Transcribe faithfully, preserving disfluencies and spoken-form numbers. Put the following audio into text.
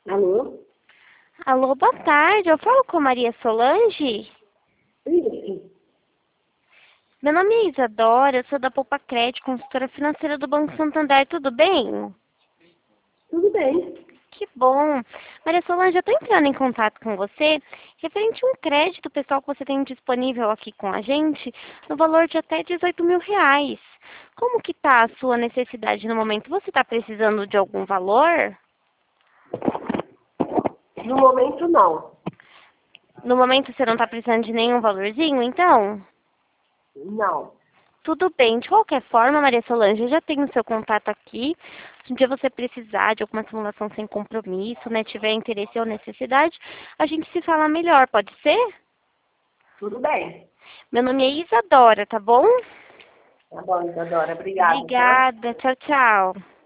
Alô? Alô, boa tarde. Eu falo com a Maria Solange. Isso. Meu nome é Isadora, eu sou da Poupa Crédito, consultora financeira do Banco Santander. Tudo bem? Tudo bem. Que bom. Maria Solange, eu estou entrando em contato com você referente a um crédito pessoal que você tem disponível aqui com a gente no valor de até dezoito mil reais. Como que está a sua necessidade no momento? Você está precisando de algum valor? No momento, não. No momento você não está precisando de nenhum valorzinho, então? Não. Tudo bem. De qualquer forma, Maria Solange, eu já tenho o seu contato aqui. Se um dia você precisar de alguma simulação sem compromisso, né, tiver interesse ou necessidade, a gente se fala melhor, pode ser? Tudo bem. Meu nome é Isadora, tá bom? Tá bom, Isadora. Obrigada, tá? Obrigada. Tchau, tchau.